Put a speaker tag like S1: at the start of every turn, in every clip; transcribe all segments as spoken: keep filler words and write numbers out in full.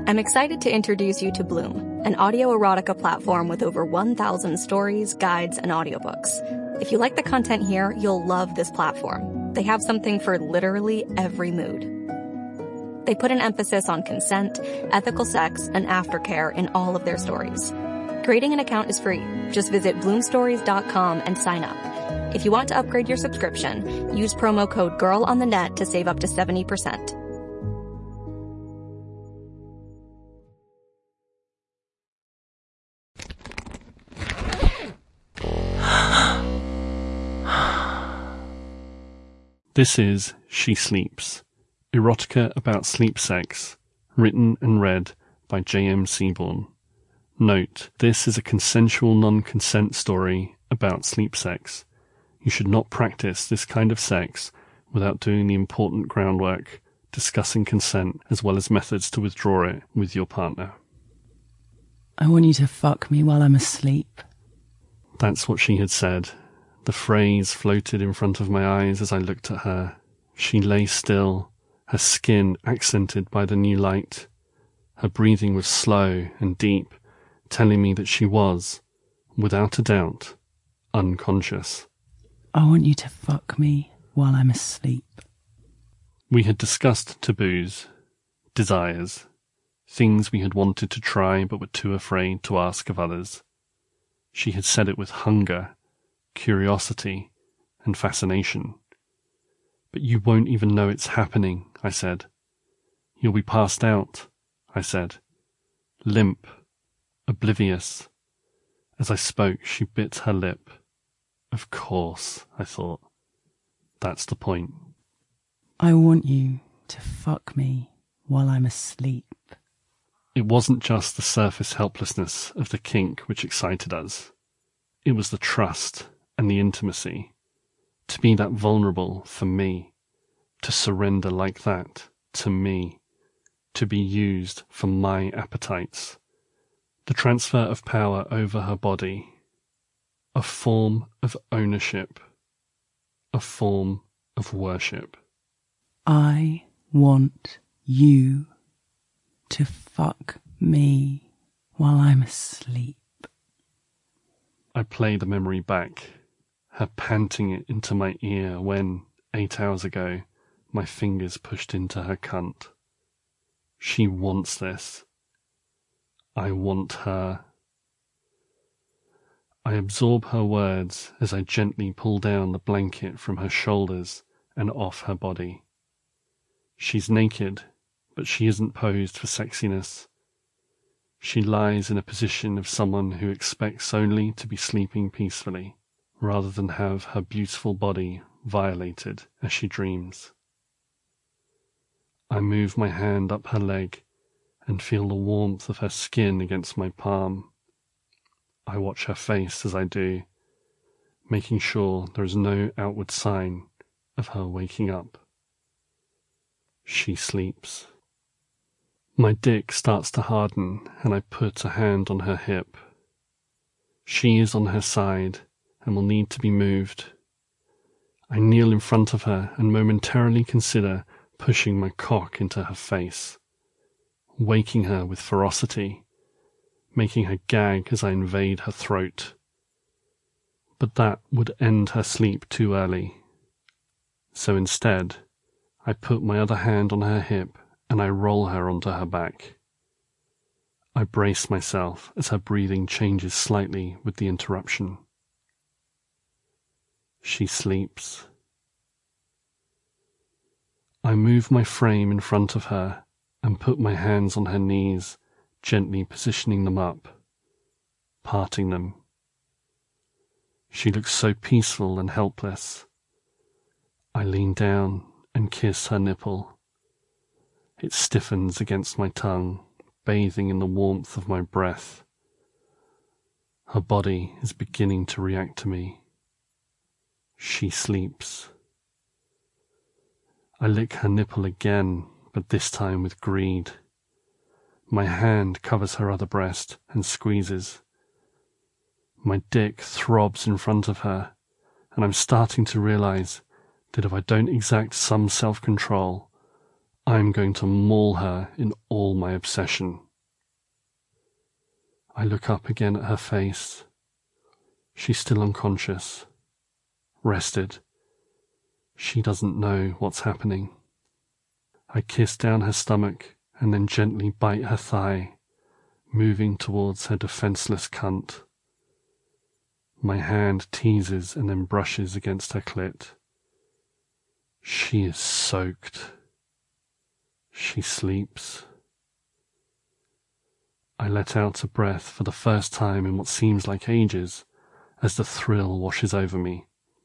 S1: I'm excited to introduce you to Bloom, an audio erotica platform with over one thousand stories, guides, and audiobooks. If you like the content here, you'll love this platform. They have something for literally every mood. They put an emphasis on consent, ethical sex, and aftercare in all of their stories. Creating an account is free. Just visit bloom stories dot com and sign up. If you want to upgrade your subscription, use promo code GIRLONTHENET to save up to seventy percent.
S2: This is She Sleeps, erotica about sleep sex, written and read by J M Seaborn. Note, this is a consensual non-consent story about sleep sex. You should not practice this kind of sex without doing the important groundwork, discussing consent as well as methods to withdraw it with your partner.
S3: I want you to fuck me while I'm asleep.
S2: That's what she had said. The phrase floated in front of my eyes as I looked at her. She lay still, her skin accented by the new light. Her breathing was slow and deep, telling me that she was, without a doubt, unconscious.
S3: I want you to fuck me while I'm asleep.
S2: We had discussed taboos, desires, things we had wanted to try but were too afraid to ask of others. She had said it with hunger, curiosity, and fascination. But you won't even know it's happening, I said. You'll be passed out, I said. Limp, oblivious. As I spoke, she bit her lip. Of course, I thought. That's the point.
S3: I want you to fuck me while I'm asleep.
S2: It wasn't just the surface helplessness of the kink which excited us. It was the trust and the intimacy. To be that vulnerable for me. To surrender like that to me. To be used for my appetites. The transfer of power over her body. A form of ownership. A form of worship.
S3: I want you to fuck me while I'm asleep.
S2: I play the memory back, her panting it into my ear when, eight hours ago, my fingers pushed into her cunt. She wants this. I want her. I absorb her words as I gently pull down the blanket from her shoulders and off her body. She's naked, but she isn't posed for sexiness. She lies in a position of someone who expects only to be sleeping peacefully, rather than have her beautiful body violated as she dreams. I move my hand up her leg and feel the warmth of her skin against my palm. I watch her face as I do, making sure there is no outward sign of her waking up. She sleeps. My dick starts to harden and I put a hand on her hip. She is on her side and will need to be moved. I kneel in front of her and momentarily consider pushing my cock into her face, waking her with ferocity, making her gag as I invade her throat. But that would end her sleep too early. So instead, I put my other hand on her hip and I roll her onto her back. I brace myself as her breathing changes slightly with the interruption. She sleeps. I move my frame in front of her and put my hands on her knees, gently positioning them up, parting them. She looks so peaceful and helpless. I lean down and kiss her nipple. It stiffens against my tongue, bathing in the warmth of my breath. Her body is beginning to react to me. She sleeps. I lick her nipple again, but this time with greed. My hand covers her other breast and squeezes. My dick throbs in front of her, and I'm starting to realize that if I don't exact some self-control, I'm going to maul her in all my obsession. I look up again at her face. She's still unconscious, rested. She doesn't know what's happening. I kiss down her stomach and then gently bite her thigh, moving towards her defenseless cunt. My hand teases and then brushes against her clit. She is soaked. She sleeps. I let out a breath for the first time in what seems like ages as the thrill washes over me.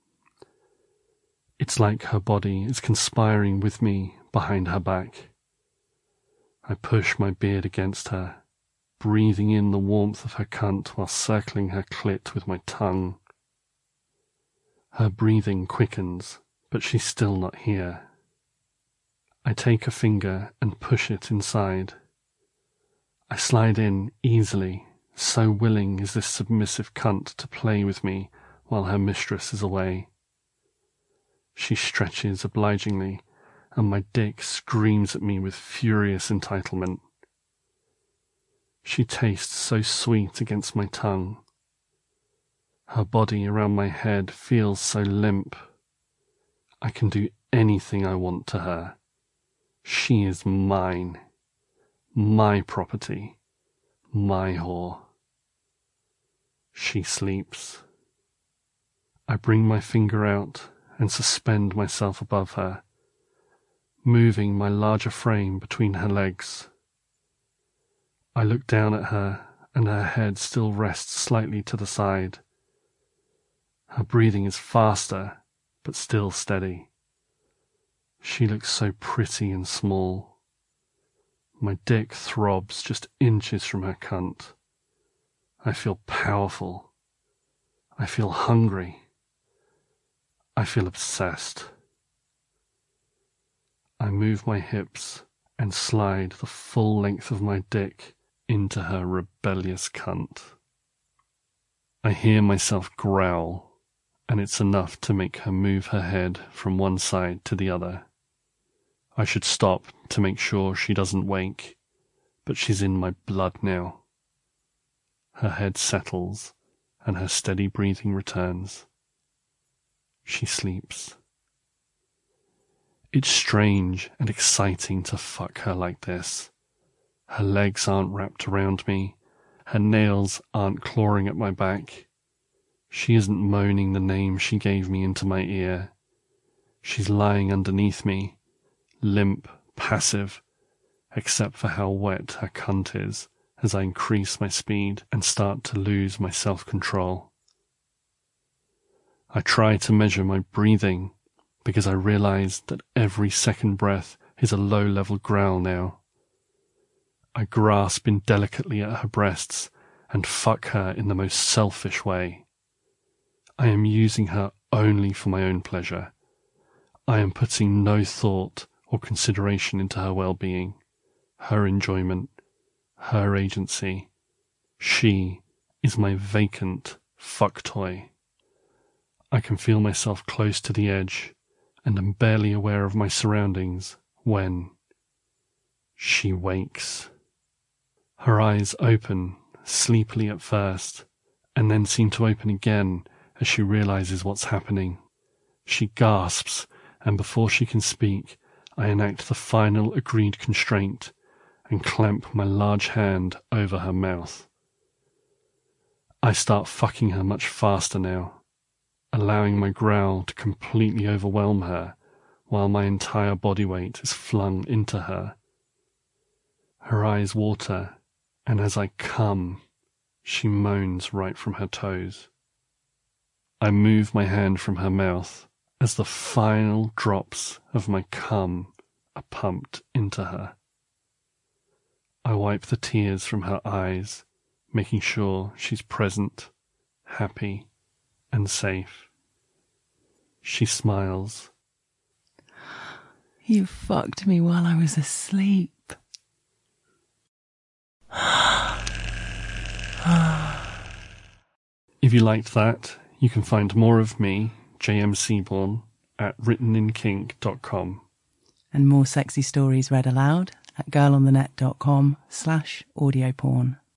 S2: It's like her body is conspiring with me behind her back. I push my beard against her, breathing in the warmth of her cunt while circling her clit with my tongue. Her breathing quickens, but she's still not here. I take a finger and push it inside. I slide in easily, so willing is this submissive cunt to play with me while her mistress is away. She stretches obligingly, and my dick screams at me with furious entitlement. She tastes so sweet against my tongue. Her body around my head feels so limp. I can do anything I want to her. She is mine. My property, my whore. She sleeps. I bring my finger out and suspend myself above her, moving my larger frame between her legs. I look down at her, and her head still rests slightly to the side. Her breathing is faster, but still steady. She looks so pretty and small. My dick throbs just inches from her cunt. I feel powerful. I feel hungry. I feel obsessed. I move my hips and slide the full length of my dick into her rebellious cunt. I hear myself growl, and it's enough to make her move her head from one side to the other. I should stop to make sure she doesn't wake, but she's in my blood now. Her head settles, and her steady breathing returns. She sleeps. It's strange and exciting to fuck her like this. Her legs aren't wrapped around me. Her nails aren't clawing at my back. She isn't moaning the name she gave me into my ear. She's lying underneath me, limp, passive, except for how wet her cunt is as I increase my speed and start to lose my self-control. I try to measure my breathing because I realize that every second breath is a low-level growl now. I grasp indelicately at her breasts and fuck her in the most selfish way. I am using her only for my own pleasure. I am putting no thought or consideration into her well-being, her enjoyment, her agency. She is my vacant fuck toy. I can feel myself close to the edge and am barely aware of my surroundings when she wakes. Her eyes open, sleepily at first, and then seem to open again as she realizes what's happening. She gasps, and before she can speak, I enact the final agreed constraint and clamp my large hand over her mouth. I start fucking her much faster now, allowing my growl to completely overwhelm her while my entire body weight is flung into her. Her eyes water, and as I come, she moans right from her toes. I move my hand from her mouth as the final drops of my cum are pumped into her. I wipe the tears from her eyes, making sure she's present, happy, and safe. She smiles.
S3: You fucked me while I was asleep.
S2: If you liked that, you can find more of me, J M Seaborn, at written in kink dot com.
S3: And more sexy stories read aloud at girlonthenet.com slash audioporn.